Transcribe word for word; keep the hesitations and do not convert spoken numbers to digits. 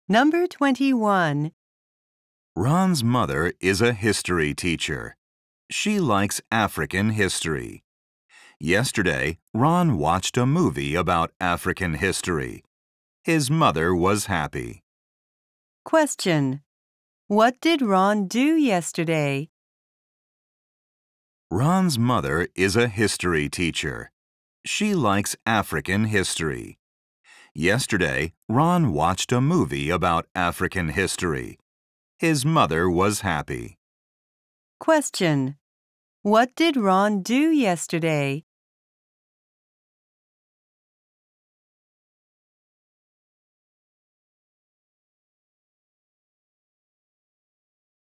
Number twenty-one. Ron's mother is a history teacher. She likes African history. Yesterday, Ron watched a movie about African history. His mother was happy. Question. What did Ron do yesterday? Ron's mother is a history teacher. She likes African history. Yesterday, Ron watched a movie about African history. His mother was happy. Question. What did Ron do yesterday?